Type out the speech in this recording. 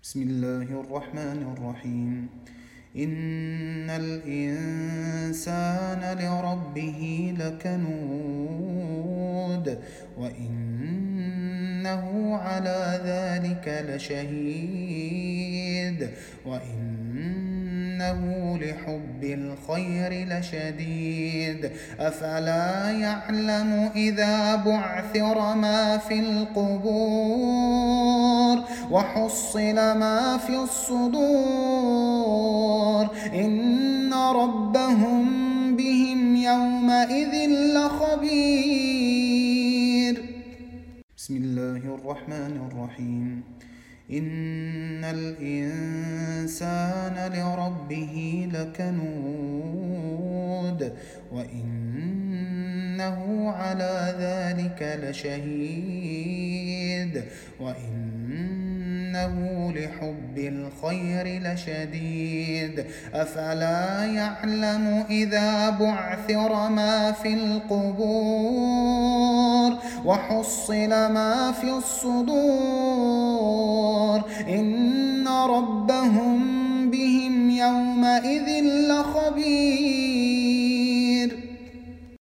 بسم الله الرحمن الرحيم. إن الإنسان لربه لكنود وإنه على ذلك لشهيد وإنه لحب الخير لشديد أفلا يعلم إذا بعثر ما في القبور وحصل ما في الصدور إن ربهم بهم يومئذ لخبير. بسم الله الرحمن الرحيم. إن الإنسان لربه لكنود وإنه على ذلك لشهيد وإنه لحب الخير لشديد أفلا يعلم إذا بعثر ما في القبور وحصل ما في الصدور إن ربهم بهم يومئذ لخبير.